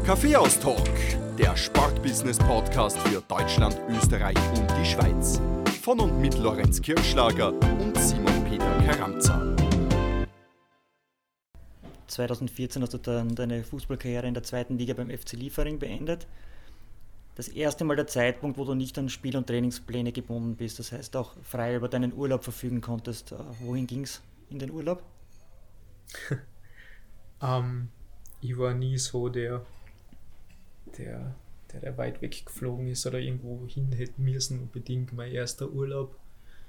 Kaffeehaus-Talk, der Sportbusiness-Podcast für Deutschland, Österreich und die Schweiz. Von und mit Lorenz Kirchschlager und Simon Peter Karamza. 2014 hast du dann deine Fußballkarriere in der zweiten Liga beim FC Liefering beendet. Das erste Mal der Zeitpunkt, wo du nicht an Spiel- und Trainingspläne gebunden bist, das heißt auch frei über deinen Urlaub verfügen konntest. Wohin ging es in den Urlaub? Ich war nie so der weit weg geflogen ist oder irgendwo hin hätte müssen. Unbedingt mein erster Urlaub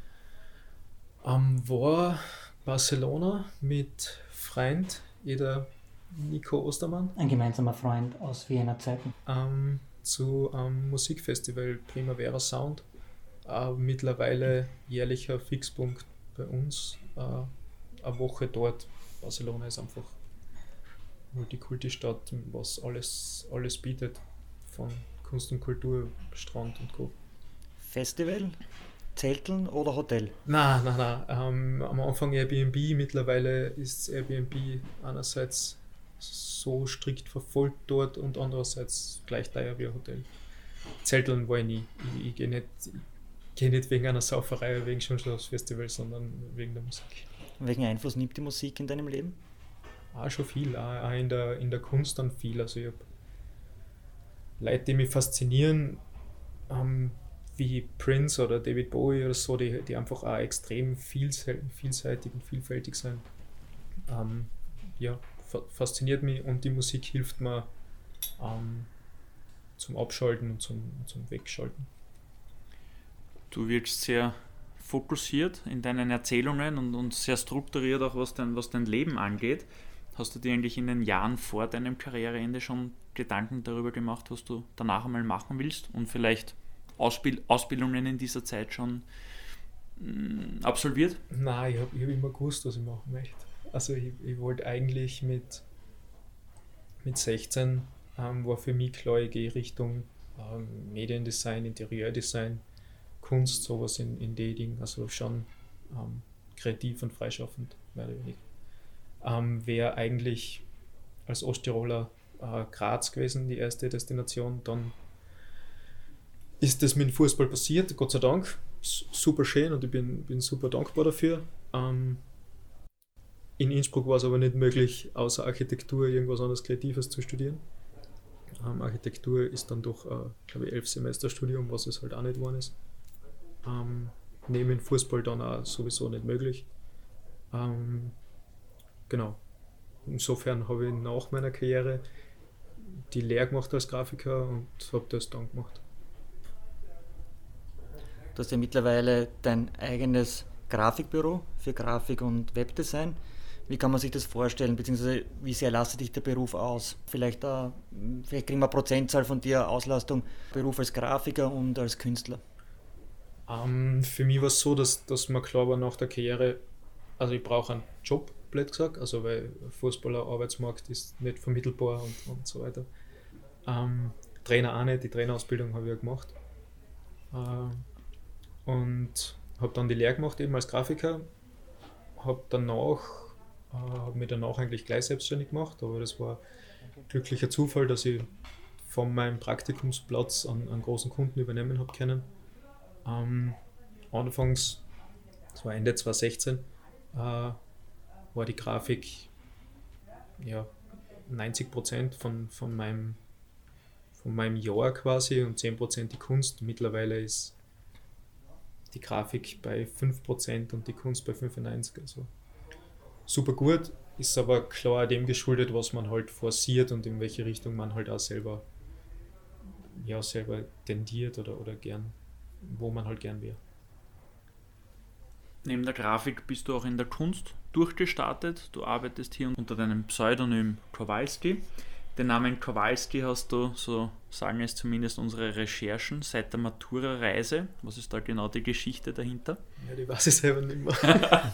war Barcelona mit Freund, jeder Nico Ostermann. Ein gemeinsamer Freund aus Wiener Zeiten. Zu einem Musikfestival Primavera Sound. Mittlerweile jährlicher Fixpunkt bei uns. Eine Woche dort. Barcelona ist einfach Multikulti-Stadt, was alles bietet. Von Kunst und Kultur, Strand und Co. Festival, Zelteln oder Hotel? Nein. Am Anfang Airbnb, mittlerweile ist Airbnb einerseits so strikt verfolgt dort und andererseits gleich teuer wie ein Hotel. Zelteln war ich nie. Ich gehe nicht wegen einer Sauferei, wegen Schönschlossfestival, sondern wegen der Musik. Welchen Einfluss nimmt die Musik in deinem Leben? Schon viel, auch in der Kunst dann viel. Also ich habe Leute, die mich faszinieren, wie Prince oder David Bowie oder so, die einfach auch extrem vielseitig und vielfältig sind. Fasziniert mich und die Musik hilft mir zum Abschalten und zum Wegschalten. Du wirkst sehr fokussiert in deinen Erzählungen und sehr strukturiert auch, was dein Leben angeht. Hast du dir eigentlich in den Jahren vor deinem Karriereende schon Gedanken darüber gemacht, was du danach einmal machen willst und vielleicht Ausbildungen in dieser Zeit schon absolviert? Nein, ich hab immer gewusst, was ich machen möchte. Also ich wollte eigentlich mit 16 war für mich klar, ich gehe Richtung Mediendesign, Interieurdesign, Kunst, sowas in Dating, also schon kreativ und freischaffend, mehr oder weniger. Wäre eigentlich als Osttiroler Graz gewesen, die erste Destination. Dann ist das mit dem Fußball passiert, Gott sei Dank. Super schön und ich bin super dankbar dafür. In Innsbruck war es aber nicht möglich, außer Architektur irgendwas anderes Kreatives zu studieren. Architektur ist dann doch, glaube ich, 11 Semester Studium, was es halt auch nicht geworden ist. Neben dem Fußball dann auch sowieso nicht möglich. Genau. Insofern habe ich nach meiner Karriere die Lehre gemacht als Grafiker und habe das dann gemacht. Du hast ja mittlerweile dein eigenes Grafikbüro für Grafik und Webdesign. Wie kann man sich das vorstellen, beziehungsweise wie sehr lastet dich der Beruf aus? Vielleicht kriegen wir eine Prozentzahl von dir, Auslastung, Beruf als Grafiker und als Künstler. Für mich war es so, dass mir klar war nach der Karriere, also ich brauche einen Job, blöd gesagt, also weil Fußballer, Arbeitsmarkt ist nicht vermittelbar und so weiter. Trainer auch nicht, die Trainerausbildung habe ich ja gemacht. Und habe dann die Lehre gemacht eben als Grafiker, habe mich danach eigentlich gleich selbstständig gemacht, aber das war ein glücklicher Zufall, dass ich von meinem Praktikumsplatz an großen Kunden übernehmen habe können. Anfangs, das war Ende 2016, war die Grafik 90% von meinem Jahr quasi und 10% die Kunst. Mittlerweile ist die Grafik bei 5% und die Kunst bei 95%. Also super gut, ist aber klar dem geschuldet, was man halt forciert und in welche Richtung man halt auch selber tendiert oder gern, wo man halt gern wäre. Neben der Grafik bist du auch in der Kunst durchgestartet. Du arbeitest hier unter deinem Pseudonym Kowalski. Den Namen Kowalski hast du, so sagen es zumindest unsere Recherchen, seit der Matura-Reise. Was ist da genau die Geschichte dahinter? Ja, die weiß ich selber nicht mehr.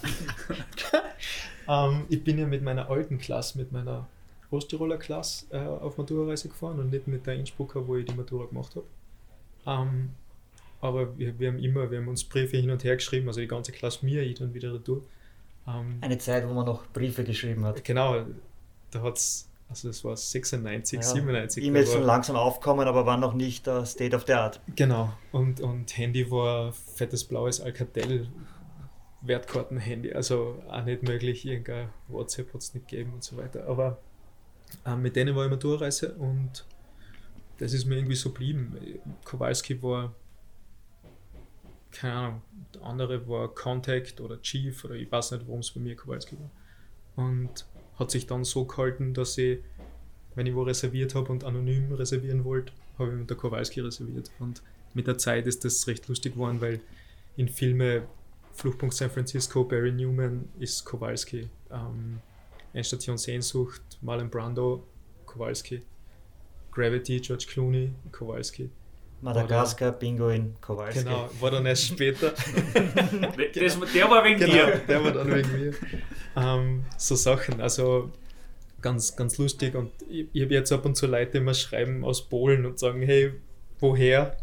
Ich bin ja mit meiner alten Klasse, mit meiner Osttiroler Klasse auf Matura-Reise gefahren und nicht mit der Innsbrucker, wo ich die Matura gemacht habe. Aber wir haben uns Briefe hin und her geschrieben, also die ganze Klasse mir, ich dann wieder retour. Eine Zeit, wo man noch Briefe geschrieben hat. Genau, da hat es Also das war 96, Ja, 97. E-Mails schon langsam aufkommen, aber war noch nicht State of the Art. Genau. Und Handy war fettes blaues Alcatel Wertkarten-Handy. Also auch nicht möglich, irgendein WhatsApp hat es nicht gegeben und so weiter. Aber mit denen war ich immer Durchreise und das ist mir irgendwie so geblieben. Kowalski war, keine Ahnung, der andere war Contact oder Chief oder ich weiß nicht, warum es bei mir Kowalski war. Und hat sich dann so gehalten, dass ich, wenn ich wo reserviert habe und anonym reservieren wollte, habe ich mit der Kowalski reserviert. Und mit der Zeit ist das recht lustig geworden, weil in Filme Fluchtpunkt San Francisco, Barry Newman ist Kowalski. Endstation Sehnsucht, Marlon Brando, Kowalski. Gravity, George Clooney, Kowalski. Madagaskar, Pinguin, Kowalski. Genau, war dann erst später. Der war wegen dir. Der war dann wegen mir. So Sachen, also ganz, ganz lustig. Und ich habe jetzt ab und zu Leute, die mir schreiben aus Polen und sagen, hey, woher?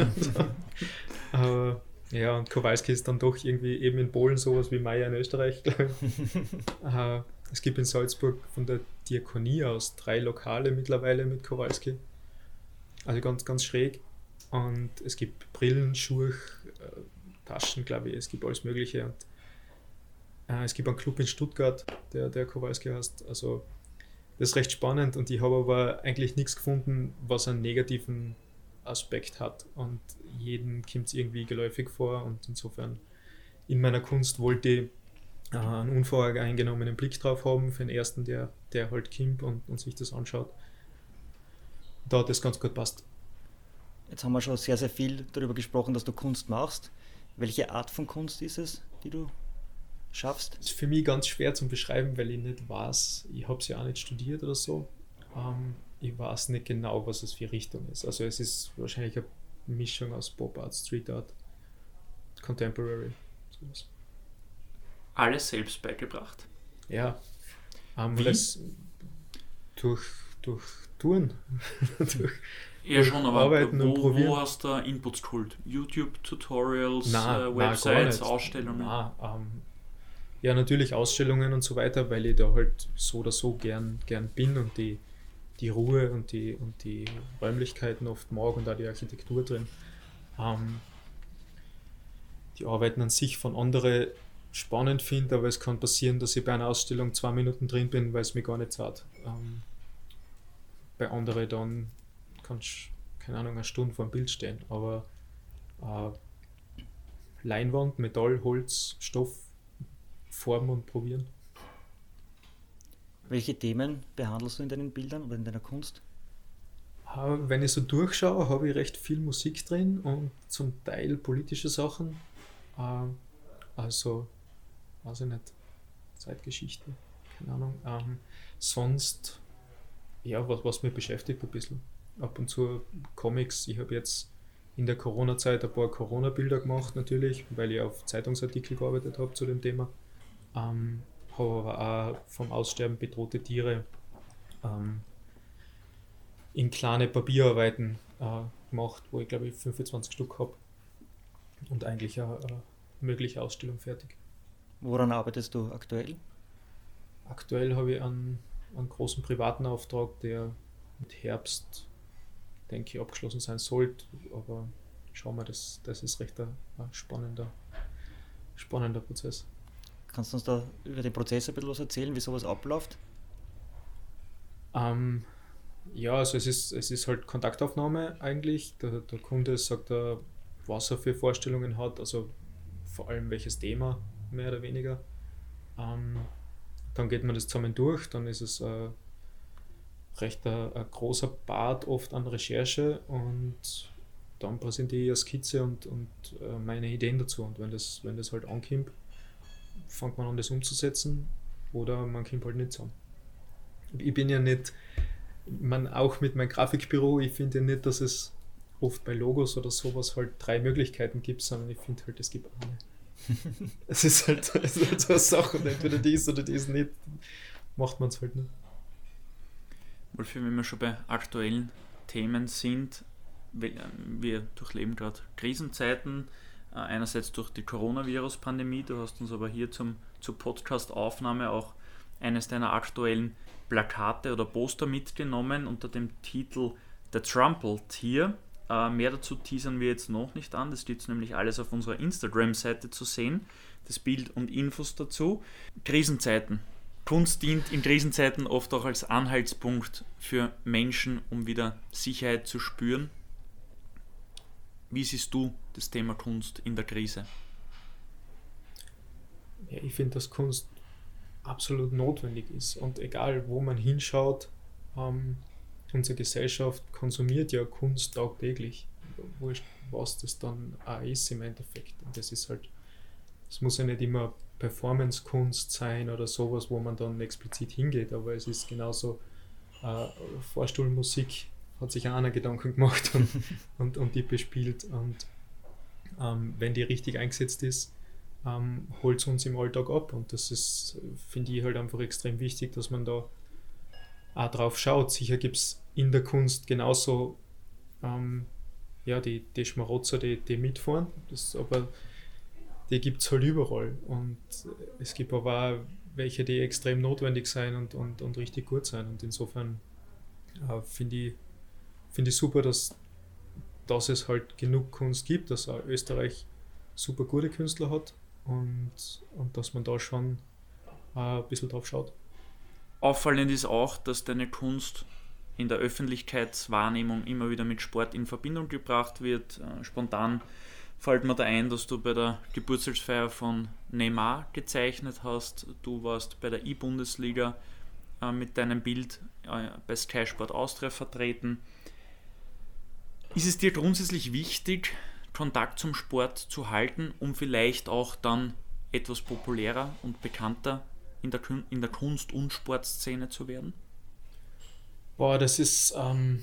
Ja, und Kowalski ist dann doch irgendwie eben in Polen sowas wie Meier in Österreich, glaube ich. Es gibt in Salzburg von der Diakonie aus 3 Lokale mittlerweile mit Kowalski. Also ganz, ganz schräg. Und es gibt Brillen, Schuhe, Taschen, glaube ich, es gibt alles Mögliche. Und es gibt einen Club in Stuttgart, der Kowalski heißt. Also das ist recht spannend und ich habe aber eigentlich nichts gefunden, was einen negativen Aspekt hat. Und jedem kommt es irgendwie geläufig vor und insofern in meiner Kunst wollte ich einen unvoreingenommenen Blick drauf haben für den ersten, der halt kommt und sich das anschaut. Da hat das ganz gut passt. Jetzt haben wir schon sehr, sehr viel darüber gesprochen, dass du Kunst machst. Welche Art von Kunst ist es, die du schaffst? Das ist für mich ganz schwer zu beschreiben, weil ich nicht weiß, ich habe es ja auch nicht studiert oder so. Ich weiß nicht genau, was es für Richtung ist. Also es ist wahrscheinlich eine Mischung aus Pop Art, Street Art, Contemporary, sowas. Alles selbst beigebracht? Ja, das durch Touren. Ja schon, aber Arbeiten und probieren. Wo hast du Inputs geholt? YouTube-Tutorials, Nein, Websites, nein, Ausstellungen? Nein, ja, natürlich Ausstellungen und so weiter, weil ich da halt so oder so gern bin und die Ruhe und die Räumlichkeiten oft mag und auch die Architektur drin. Die Arbeiten an sich von anderen spannend finde, aber es kann passieren, dass ich bei einer Ausstellung 2 Minuten drin bin, weil es mir gar nicht zahlt. Bei anderen dann kannst du, keine Ahnung, eine Stunde vor dem Bild stehen, aber Leinwand, Metall, Holz, Stoff, formen und probieren. Welche Themen behandelst du in deinen Bildern oder in deiner Kunst? Wenn ich so durchschaue, habe ich recht viel Musik drin und zum Teil politische Sachen. Also, weiß ich nicht, Zeitgeschichte, keine Ahnung. Sonst, ja, was mich beschäftigt ein bisschen. Ab und zu Comics. Ich habe jetzt in der Corona-Zeit ein paar Corona-Bilder gemacht, natürlich, weil ich auf Zeitungsartikel gearbeitet habe zu dem Thema. Habe aber auch vom Aussterben bedrohte Tiere in kleine Papierarbeiten gemacht, wo ich glaube ich 25 Stück habe und eigentlich eine mögliche Ausstellung fertig. Woran arbeitest du aktuell? Aktuell habe ich einen großen privaten Auftrag, der mit Herbst, denke ich, abgeschlossen sein sollte, aber schauen wir, das ist recht ein spannender Prozess. Kannst du uns da über den Prozess ein bisschen was erzählen, wie sowas abläuft? Ja, also es ist halt Kontaktaufnahme eigentlich. Der Kunde sagt, was er für Vorstellungen hat, also vor allem welches Thema, mehr oder weniger. Dann geht man das zusammen durch, dann ist es recht ein großer Part oft an Recherche und dann präsentiere ich eine Skizze und meine Ideen dazu. Und wenn das halt ankommt, fängt man an, das umzusetzen oder man kommt halt nicht zusammen. Ich bin ja nicht, auch mit meinem Grafikbüro, ich finde ja nicht, dass es oft bei Logos oder sowas halt 3 Möglichkeiten gibt, sondern ich finde halt, es gibt eine. Es ist halt so eine Sache und entweder dies oder dies nicht, macht man es halt nicht. Wolfi, wenn wir schon bei aktuellen Themen sind, wir durchleben gerade Krisenzeiten, einerseits durch die Coronavirus-Pandemie, du hast uns aber hier zur Podcast-Aufnahme auch eines deiner aktuellen Plakate oder Poster mitgenommen unter dem Titel The Trampled hier. Mehr dazu teasern wir jetzt noch nicht an, das gibt es nämlich alles auf unserer Instagram-Seite zu sehen, das Bild und Infos dazu. Krisenzeiten. Kunst dient in Krisenzeiten oft auch als Anhaltspunkt für Menschen, um wieder Sicherheit zu spüren. Wie siehst du das Thema Kunst in der Krise? Ja, ich finde, dass Kunst absolut notwendig ist und egal, wo man hinschaut, unsere Gesellschaft konsumiert ja Kunst tagtäglich. Wurscht, was das dann auch ist im Endeffekt. Und das ist halt, es muss ja nicht immer Performance-Kunst sein oder sowas, wo man dann explizit hingeht, aber es ist genauso Vorstuhlmusik, hat sich auch einer Gedanken gemacht und die bespielt. Und wenn die richtig eingesetzt ist, holt es uns im Alltag ab. Und das ist, finde ich, halt einfach extrem wichtig, dass man da auch drauf schaut. Sicher gibt es in der Kunst genauso die Schmarotzer, die mitfahren, aber die gibt es halt überall. Und es gibt aber auch welche, die extrem notwendig sein und richtig gut sein. Und insofern finde ich super, dass es halt genug Kunst gibt, dass auch Österreich super gute Künstler hat und dass man da schon ein bisschen drauf schaut. Auffallend ist auch, dass deine Kunst in der Öffentlichkeitswahrnehmung immer wieder mit Sport in Verbindung gebracht wird. Spontan fällt mir da ein, dass du bei der Geburtstagsfeier von Neymar gezeichnet hast. Du warst bei der E-Bundesliga mit deinem Bild bei Sky Sport Austria vertreten. Ist es dir grundsätzlich wichtig, Kontakt zum Sport zu halten, um vielleicht auch dann etwas populärer und bekannter in der Kunst- und Sportszene zu werden? Boah, das ist,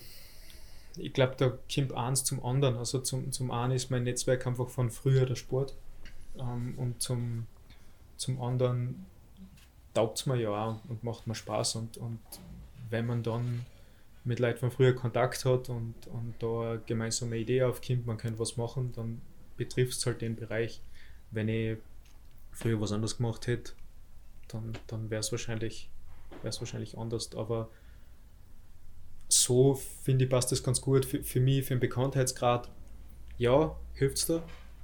ich glaube, da kommt eins zum anderen. Also zum einen ist mein Netzwerk einfach von früher der Sport und zum anderen taugt es mir ja auch und macht mir Spaß. Und wenn man dann mit Leuten von früher Kontakt hat und da eine gemeinsame Idee aufkommt, man kann was machen, dann betrifft es halt den Bereich. Wenn ich früher was anderes gemacht hätte, dann wäre es wahrscheinlich anders. Aber so, finde ich, passt das ganz gut für mich, für den Bekanntheitsgrad. Ja, hilft es da.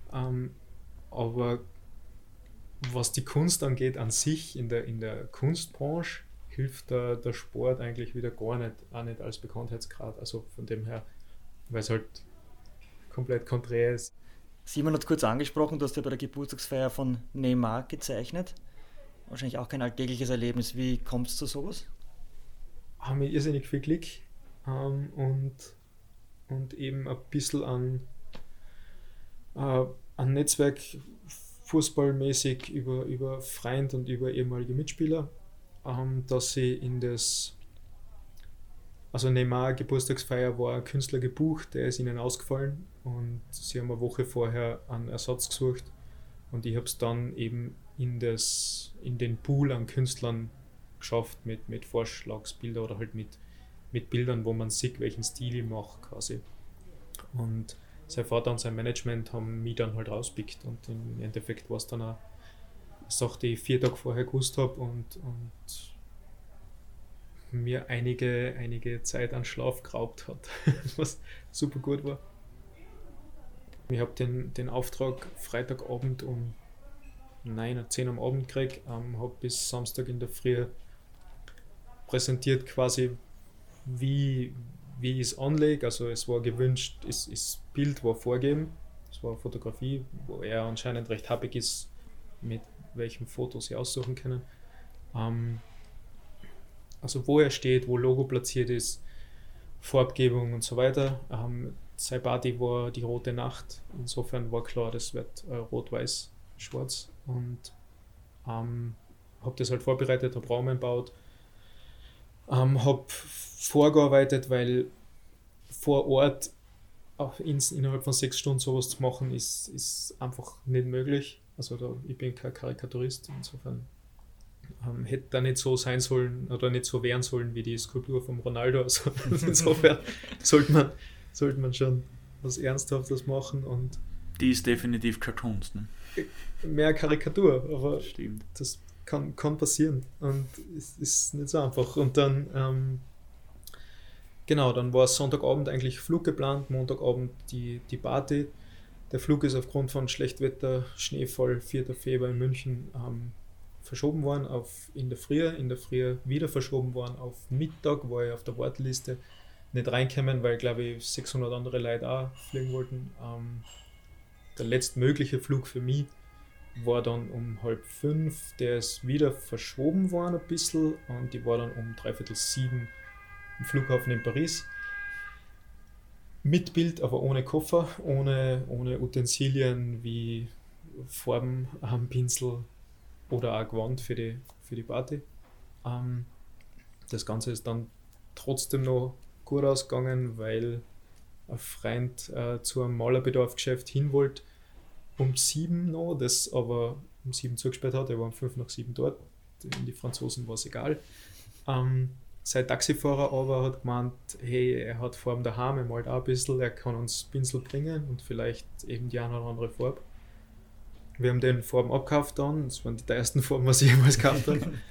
Aber was die Kunst angeht an sich, in der Kunstbranche, hilft der Sport eigentlich wieder gar nicht, auch nicht als Bekanntheitsgrad. Also von dem her, weil es halt komplett konträr ist. Simon hat kurz angesprochen, du hast ja bei der Geburtstagsfeier von Neymar gezeichnet. Wahrscheinlich auch kein alltägliches Erlebnis. Wie kommt es zu sowas? Haben wir irrsinnig viel Glück und eben ein bisschen an Netzwerk fußballmäßig über Freund und über ehemalige Mitspieler, dass sie also Neymar Geburtstagsfeier war ein Künstler gebucht, der ist ihnen ausgefallen und sie haben eine Woche vorher einen Ersatz gesucht und ich habe es dann eben in den Pool an Künstlern geschafft mit Vorschlagsbildern oder halt mit Bildern, wo man sieht, welchen Stil ich mache quasi. Und sein Vater und sein Management haben mich dann halt rauspickt und im Endeffekt war es dann eine Sache, die ich 4 Tage vorher gewusst habe und mir einige Zeit an Schlaf geraubt hat, was super gut war. Ich habe den Auftrag Freitagabend um 10 am Abend gekriegt, habe bis Samstag in der Früh präsentiert quasi, wie ich es anlege. Also es war gewünscht, das Bild war vorgegeben, es war eine Fotografie, wo er anscheinend recht happig ist, mit welchen Fotos sie aussuchen können. Also wo er steht, wo Logo platziert ist, Farbgebung und so weiter. Sein Party war die Rote Nacht, insofern war klar, das wird rot-weiß-schwarz und habe das halt vorbereitet, habe Raum eingebaut, habe vorgearbeitet, weil vor Ort auch innerhalb von 6 Stunden sowas zu machen, ist einfach nicht möglich. Also ich bin kein Karikaturist, insofern hätte da nicht so sein sollen oder nicht so werden sollen wie die Skulptur von Ronaldo. Also insofern sollte man schon was Ernsthaftes machen. Und die ist definitiv keine Kunst, ne? Mehr Karikatur, aber stimmt. das kann passieren und es ist nicht so einfach. Und dann, dann war Sonntagabend eigentlich Flug geplant, Montagabend die Party. Der Flug ist aufgrund von Schlechtwetter, Schneefall, 4. Februar in München verschoben worden in der Früh wieder verschoben worden auf Mittag, war ich auf der Warteliste nicht reinkommen, weil, glaube ich, 600 andere Leute auch fliegen wollten. Der letztmögliche Flug für mich war dann um 4:30, der ist wieder verschoben worden ein bisschen und die war dann um 6:45 im Flughafen in Paris. Mit Bild, aber ohne Koffer, ohne Utensilien wie Farben, Pinsel oder auch Gewand für die Party. Das Ganze ist dann trotzdem noch gut ausgegangen, weil ein Freund zu einem Malerbedarfsgeschäft hin wollte, um 7 noch, das aber um 7 zugesperrt hat, er war um 5 nach 7 dort, die Franzosen war es egal. Sein Taxifahrer aber hat gemeint, hey, er hat Farben daheim, er malt auch ein bisschen, er kann uns Pinsel bringen und vielleicht eben die eine oder andere Farbe. Wir haben den Farben abgekauft dann, das waren die teuersten Farben, was ich jemals gekauft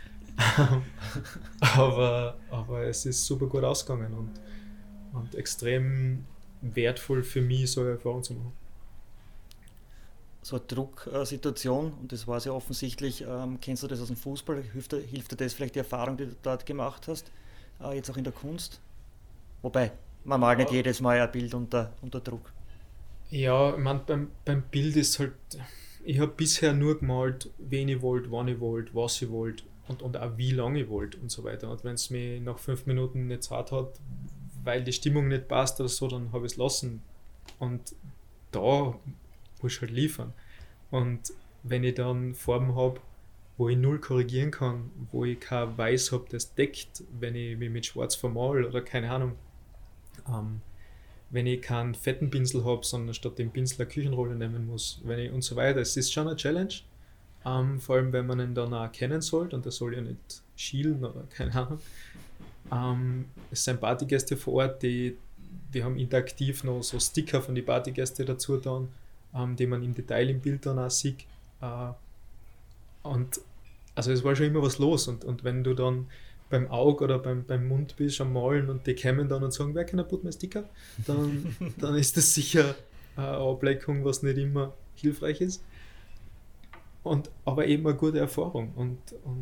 habe. aber es ist super gut ausgegangen und extrem wertvoll für mich, so eine Erfahrung zu machen. So eine Drucksituation, und das war es ja offensichtlich, kennst du das aus dem Fußball? Hilft dir das vielleicht die Erfahrung, die du dort gemacht hast, jetzt auch in der Kunst? Wobei, man malt nicht jedes Mal ein Bild unter Druck. Ja, ich meine, beim Bild ist halt, ich habe bisher nur gemalt, wen ich wollte, wann ich wollte, was ich wollte und auch wie lange ich wollte und so weiter. Und wenn es mir nach 5 Minuten nicht zart hat, weil die Stimmung nicht passt oder so, dann habe ich es lassen. Und da muss ich halt liefern. Und wenn ich dann Farben habe, wo ich null korrigieren kann, wo ich kein Weiß habe, das deckt, wenn ich mich mit Schwarz vermal oder keine Ahnung, wenn ich keinen fetten Pinsel habe, sondern statt dem Pinsel eine Küchenrolle nehmen muss, und so weiter. Es ist schon eine Challenge, vor allem wenn man ihn dann auch kennen sollte und der soll ja nicht schielen oder keine Ahnung. Es sind Partygäste vor Ort, die haben interaktiv noch so Sticker von den Partygästen dazu dann, die man im Detail im Bild dann auch sieht. Und also es war schon immer was los und wenn du dann beim Auge oder beim Mund bist am Malen und die kommen dann und sagen, wer kann ein Put mein Sticker? Dann ist das sicher eine Ablenkung, was nicht immer hilfreich ist. Aber eben eine gute Erfahrung. Und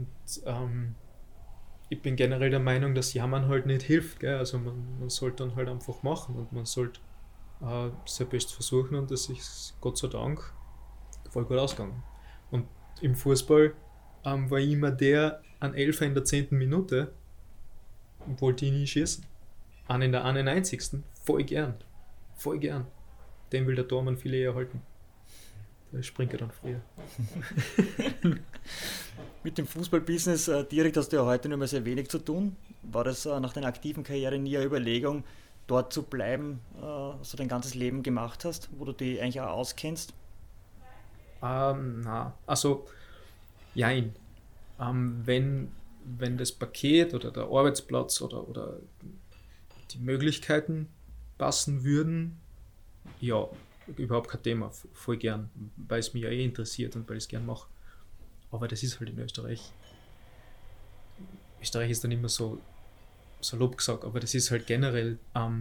ich bin generell der Meinung, dass Jammern halt nicht hilft. Gell? Also man sollte dann halt einfach machen und man sollte sein Bestes versuchen und das ist Gott sei Dank voll gut ausgegangen. Und im Fußball war ich immer der, ein Elfer in der 10. Minute wollte ich nie schießen. Einen in der 91. Voll gern. Den will der Tormann viel eher halten. Der springt ja dann früher. Mit dem Fußballbusiness direkt hast du ja heute nur mehr sehr wenig zu tun. War das nach deiner aktiven Karriere nie eine Überlegung, dort zu bleiben, was du dein ganzes Leben gemacht hast, wo du dich eigentlich auch auskennst? Na, also jein. Wenn das Paket oder der Arbeitsplatz oder die Möglichkeiten passen würden, ja, überhaupt kein Thema, voll gern, weil es mich ja interessiert und weil ich es gern mache. Aber das ist halt in Österreich. Österreich ist dann immer so salopp gesagt, aber das ist halt generell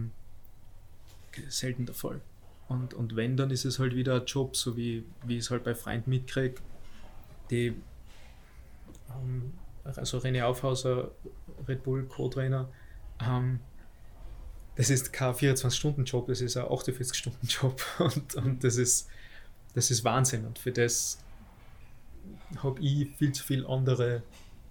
selten der Fall. Und wenn, dann ist es halt wieder ein Job, so wie ich es halt bei Freunden mitkriege, die also René Aufhauser, Red Bull Co-Trainer, das ist kein 24-Stunden-Job, das ist ein 48-Stunden-Job und das ist Wahnsinn und für das habe ich viel zu viel andere,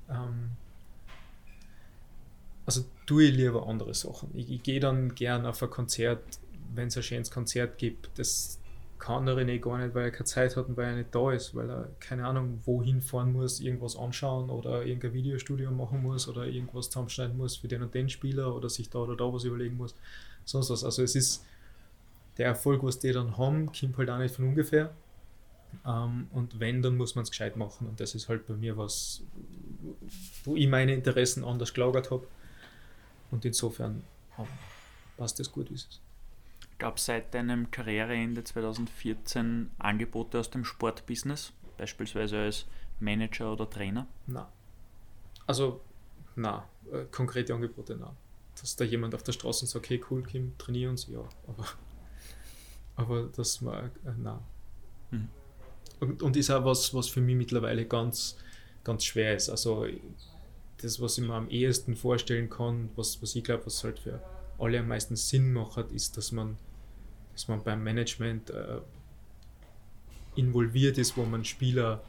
also tue ich lieber andere Sachen. Ich gehe dann gern auf ein Konzert, wenn es ein schönes Konzert gibt. Das kann der René gar nicht, weil er keine Zeit hat und weil er nicht da ist, weil er keine Ahnung wohin fahren muss, irgendwas anschauen oder irgendein Videostudio machen muss oder irgendwas zusammenschneiden muss für den und den Spieler oder sich da oder da was überlegen muss. Sonst was. Also es ist der Erfolg, was die dann haben, kommt halt auch nicht von ungefähr. Und wenn, dann muss man es gescheit machen und das ist halt bei mir was, wo ich meine Interessen anders gelagert habe und insofern passt das gut, wie es ist. Gab es seit deinem Karriereende 2014 Angebote aus dem Sportbusiness, beispielsweise als Manager oder Trainer? Nein. Also, nein. Konkrete Angebote, nein. Dass da jemand auf der Straße sagt, hey cool, Kim, trainier uns, ja. Aber das war, nein. Und ist auch was für mich mittlerweile ganz, ganz schwer ist. Also das, was ich mir am ehesten vorstellen kann, was ich glaube, was halt für alle am meisten Sinn macht, ist, dass man beim Management involviert ist, wo man Spieler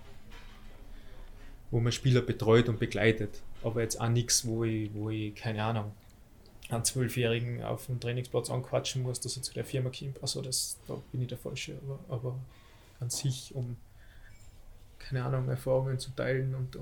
betreut und begleitet. Aber jetzt auch nichts, wo ich keine Ahnung, einen 12-Jährigen auf dem Trainingsplatz anquatschen muss, dass er zu der Firma kommt. Also da bin ich der Falsche. Aber an sich, um, keine Ahnung, Erfahrungen zu teilen und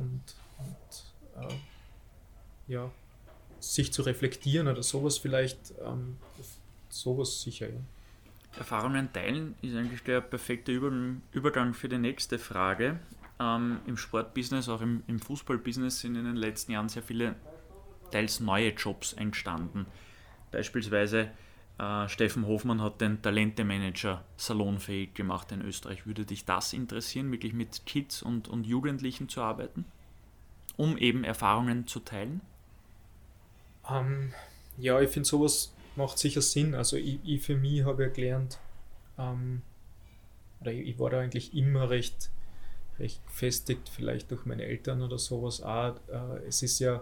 ja, sich zu reflektieren oder sowas vielleicht, sowas sicher, ja. Erfahrungen teilen ist eigentlich der perfekte Übergang für die nächste Frage. Im Sportbusiness, auch im Fußballbusiness sind in den letzten Jahren sehr viele teils neue Jobs entstanden. Beispielsweise Steffen Hofmann hat den Talentemanager salonfähig gemacht in Österreich. Würde dich das interessieren, wirklich mit Kids und Jugendlichen zu arbeiten, um eben Erfahrungen zu teilen? Ja, ich finde, sowas macht sicher Sinn. Also ich für mich habe ja gelernt, oder ich war da eigentlich immer recht gefestigt, vielleicht durch meine Eltern oder sowas auch. Es ist ja,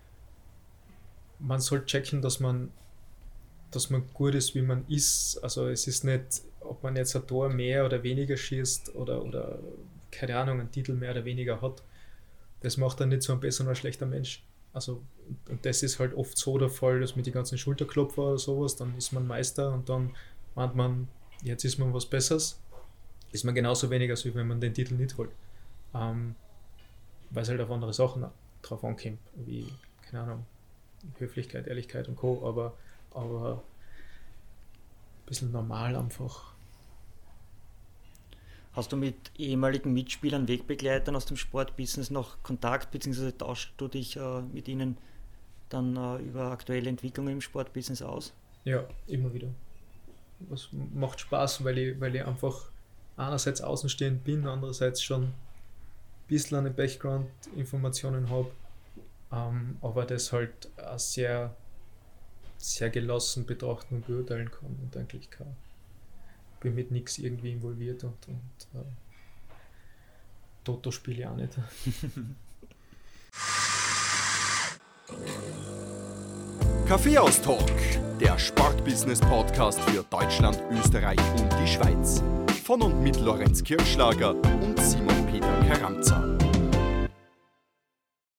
man soll checken, dass man gut ist, wie man ist. Also es ist nicht, ob man jetzt ein Tor mehr oder weniger schießt oder keine Ahnung, einen Titel mehr oder weniger hat. Das macht dann nicht so ein besser oder schlechter Mensch. Also, und das ist halt oft so der Fall, dass mit den ganzen Schulterklopfer oder sowas, dann ist man Meister und dann meint man, jetzt ist man was Besseres. Ist man genauso wenig, als wenn man den Titel nicht holt. Weil es halt auf andere Sachen drauf ankommt, wie, keine Ahnung, Höflichkeit, Ehrlichkeit und Co., aber ein bisschen normal einfach. Hast du mit ehemaligen Mitspielern, Wegbegleitern aus dem Sportbusiness noch Kontakt, beziehungsweise tauschst du dich mit ihnen dann über aktuelle Entwicklungen im Sportbusiness aus? Ja, immer wieder. Das macht Spaß, weil ich einfach einerseits außenstehend bin, andererseits schon ein bisschen eine Background-Informationen habe, aber das halt auch sehr, sehr gelassen betrachten und beurteilen kann und eigentlich bin mit nichts irgendwie involviert und Toto spiele ich auch nicht. Kaffeehaus-Talk, der Sportbusiness-Podcast für Deutschland, Österreich und die Schweiz. Von und mit Lorenz Kirschlager und Simon Peter Karamza.